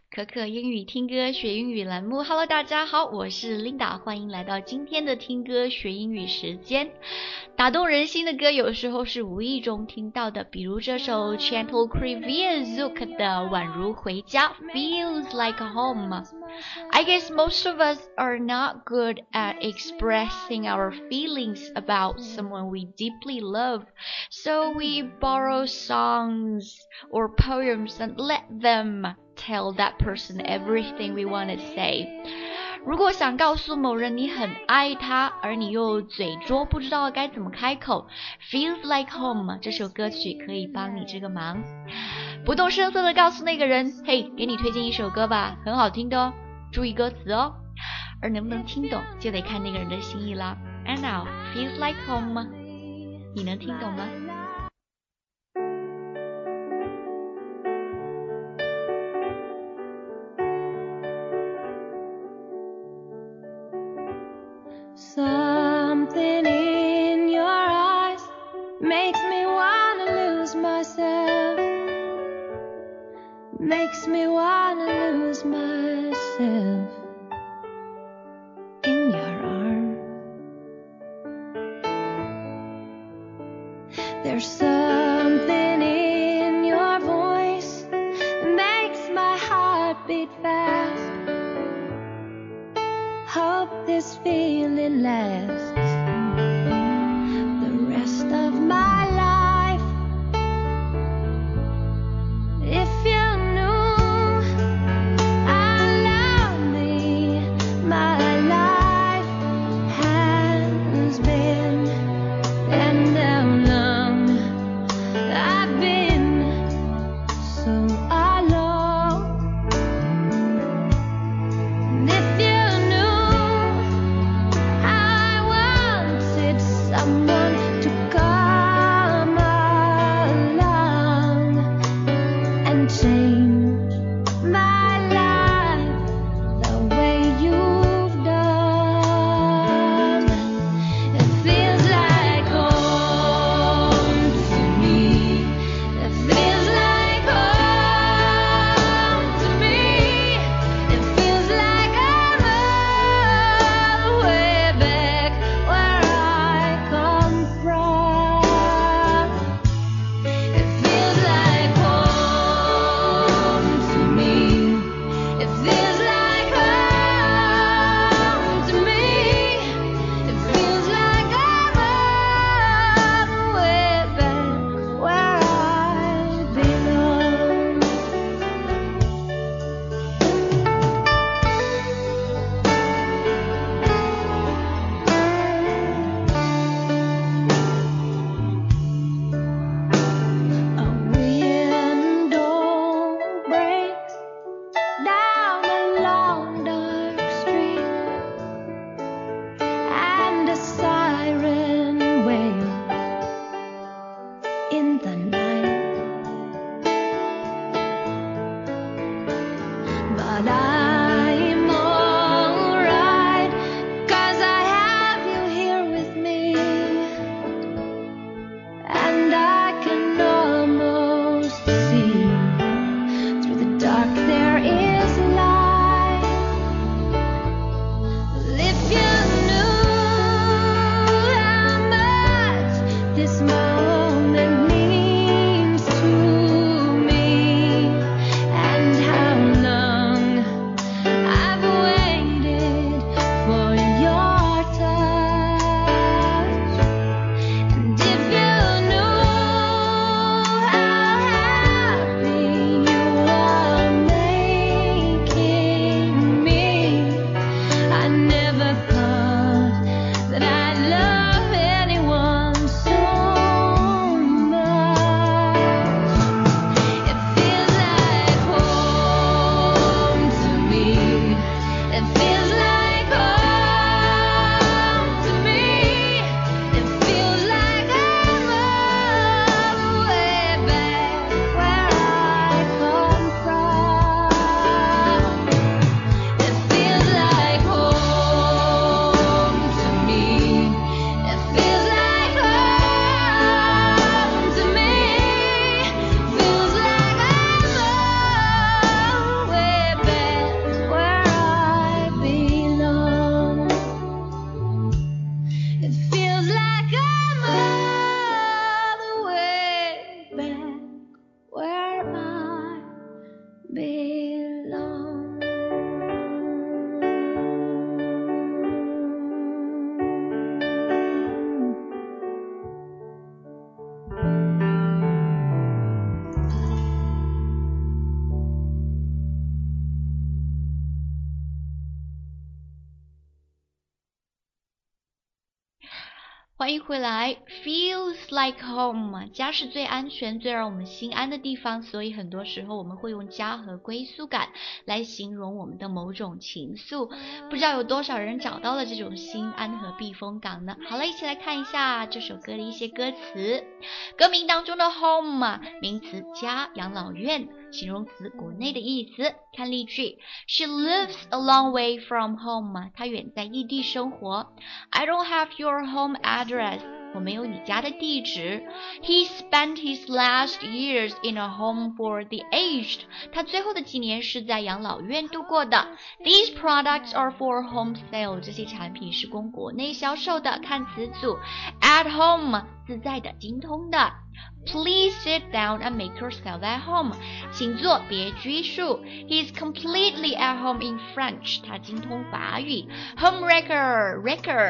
可可英语听歌学英语栏目 Hello 大家好，我是 Linda， 欢迎来到今天的听歌学英语时间。打动人心的歌有时候是无意中听到的，比如这首 Chantal Kreviazuk 的宛如回家 Feels like home。 I guess most of us are not good at expressing our feelings about someone we deeply love, so we borrow songs or poems and let them tell that person everything we want to say。 如果想告诉某人你很爱他，而你又嘴拙不知道该怎么开口， Feels like home 这首歌曲可以帮你这个忙。不动声色的告诉那个人，嘿，给你推荐一首歌吧，很好听的哦，注意歌词哦。而能不能听懂就得看那个人的心意啦。 And now Feels like home， 你能听懂吗 ？Something in your eyes makes me wanna lose myself, makes me wanna lose myself in your arms. There's something in your voice that makes my heart beat fast. Hope this feeling lasts the rest of my life. If you knew how lonely my life has been, and how long I've been so alone. And if you knew how I belong. 欢迎回来 Feels like home 家是最安全最让我们心安的地方，所以很多时候我们会用家和归宿感来形容我们的某种情愫，不知道有多少人找到了这种心安和避风港呢？好了，一起来看一下这首歌的一些歌词。歌名当中的 home 名词家，养老院，形容词国内的意思。看例句 She lives a long way from home 她远在异地生活。 I don't have your home address 我没有你家的地址。 He spent his last years in a home for the aged 他最后的几年是在养老院度过的。 These products are for home sale 这些产品是供国内销售的。看词组 At home 自在的，精通的。 Please sit down and make yourself at home 请坐，别拘束。 He's completely at home in French 他精通法语。 Home wrecker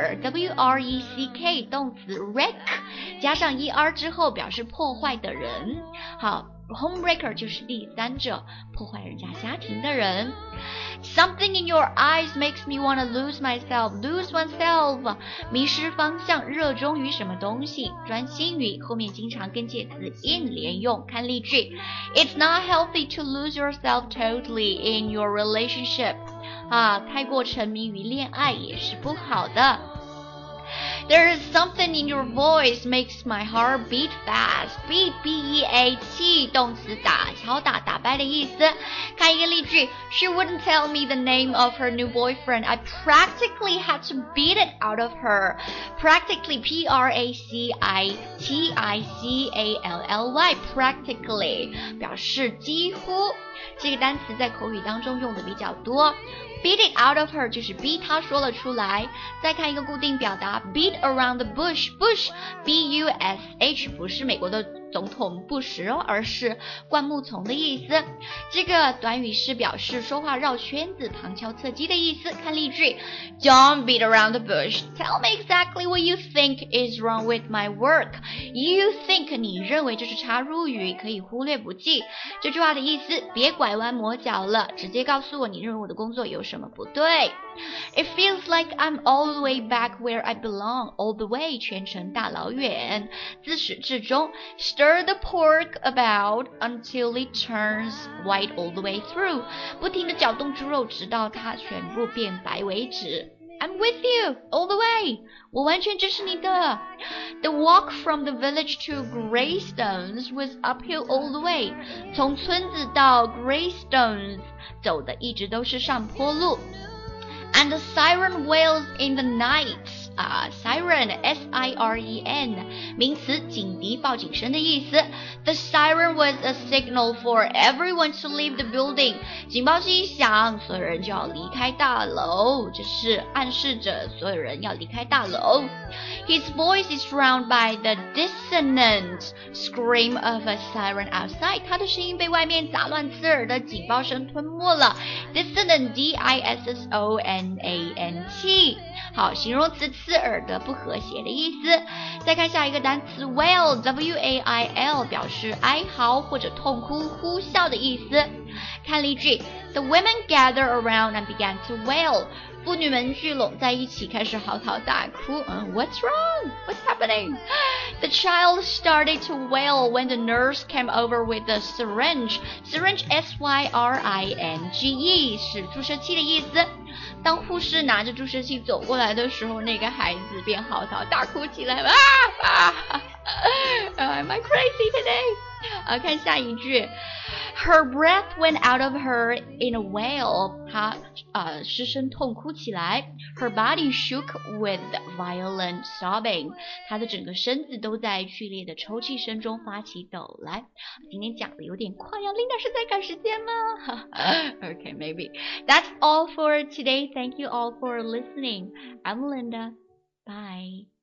W-R-E-C-K 动词 wreck 加上 er 之后表示破坏的人。好，homewrecker 就是第三者，破坏人家家庭的人。 Something in your eyes makes me want to lose myself lose oneself 迷失方向，热衷于什么东西，专心于，后面经常跟介词 in 连用。看例句 It's not healthy to lose yourself totally in your relationship 太过沉迷于恋爱也是不好的。There is something in your voice makes my heart beat fast. Beat, B-E-A-T 动词打，敲打，打败的意思。看一个例句 She wouldn't tell me the name of her new boyfriend. I practically had to beat it out of her. Practically, P-R-A-C-I-T-I-C-A-L-L-Y Practically 表示几乎。这个单词在口语当中用的比较多。Beat it out of her 就是逼她说了出来。再看一个固定表达 Beat around the bush Bush B-U-S-H 不是美国的总统布什而是灌木丛的意思。这个短语是表示说话绕圈子，旁敲侧击的意思。看例句 Don't beat around the bush. Tell me exactly what you think is wrong with my work. You think 你认为这是插入语，可以忽略不计。这句话的意思别拐弯抹角了，直接告诉我你认为我的工作有什么不对。 It feels like I'm all the way back where I belong. All the way 全程大老远，自始至终。Stir the pork about until it turns white all the way through 不停地搅动猪肉直到它全部变白为止。 I'm with you all the way 我完全支持你的。 The walk from the village to Greystones was uphill all the way 从村子到 Greystones 走的一直都是上坡路。 And the siren wails in the night siren S-I-R-E-N 名词警笛报警声的意思。 The siren was a signal for everyone to leave the building 警报器一响，所有人就要离开大楼，这是暗示着所有人要离开大楼。 His voice is drowned by the dissonant scream of a siren outside 他的声音被外面杂乱刺耳的警报声吞没了。 Dissonant D-I-S-S-O-N-A-N-T 好，形容词刺耳的，不和谐的意思。再看下一个单词 wail W-A-I-L 表示哀嚎或者痛哭呼啸的意思。看例句 The women gathered around and began to wail 妇女们聚拢在一起开始嚎啕大哭。What's wrong? What's happening? The child started to wail when the nurse came over with a syringe. Syringe S-Y-R-I-N-G-E 是注射器的意思。当护士拿着注射器走过来的时候，那个孩子便嚎啕大哭起来。Am I crazy today? 看下一句 Her breath went out of her in a wail 她失声痛哭起来。 Her body shook with violent sobbing 她的整个身子都在剧烈的抽泣声中发起抖来。今天讲的有点快呀，Linda是在赶时间吗？Okay, maybe. That's all for today. Thank you all for listening. I'm Linda. Bye.